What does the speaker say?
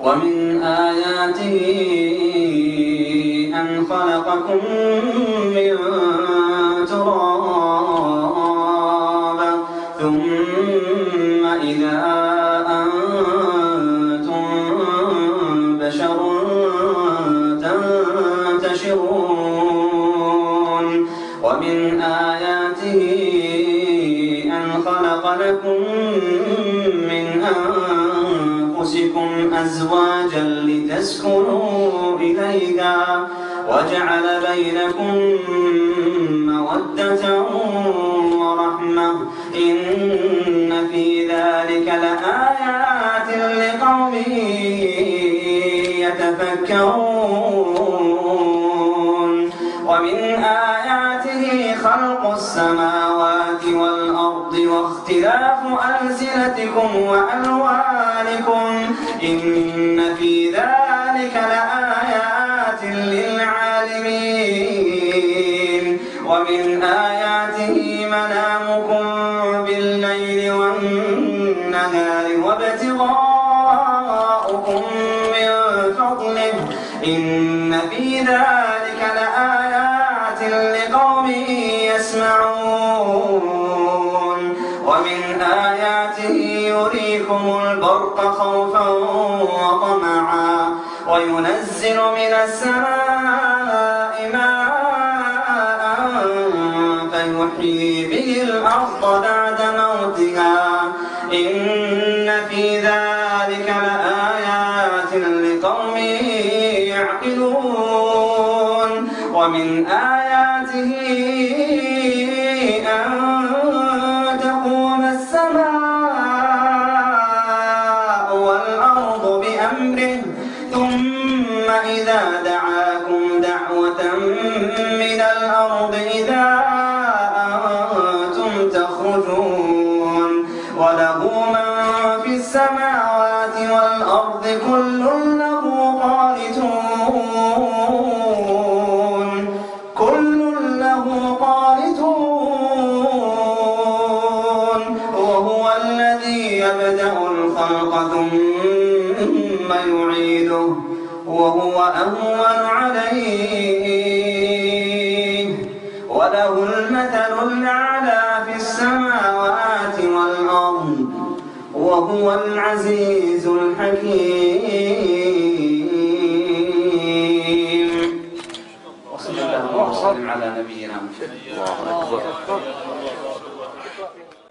ومن آياته أن خلقكم من تراب ثم إذا أنتم بشر تنتشرون ومن آياته أن خلق لكم من أنفسكم أزواجا لتسكنوا إليها وجعل بينكم مودة ورحمة إن في ذلك لآيات لقوم يتفكرون ومن آياته خلق السماوات والأرض واختلاف ألسنتكم وألوانكم إن في ذلك لآيات للعالمين ومن آياته منامكم بالليل والنهار وابتغاؤكم من فضله إن في ذلك لآيات لقوم يسمعون ومن آياته يريكم البرق خوفا وطمعا وينزل من السماء ماء فيحيي به الأرض بعد موتها إن في ذلك لآيات لقوم يعقلون ومن آياته أن تقوم السماء والأرض بأمره ثم إذا دعاكم دعوة من الأرض إذا أنتم تخرجون وله من في السماوات والأرض كل له قانتون وهو الذي يبدأ الخلق ثم يعيده وهو أهون عليه وله المثل الأعلى في السماوات والأرض وهو العزيز الحكيم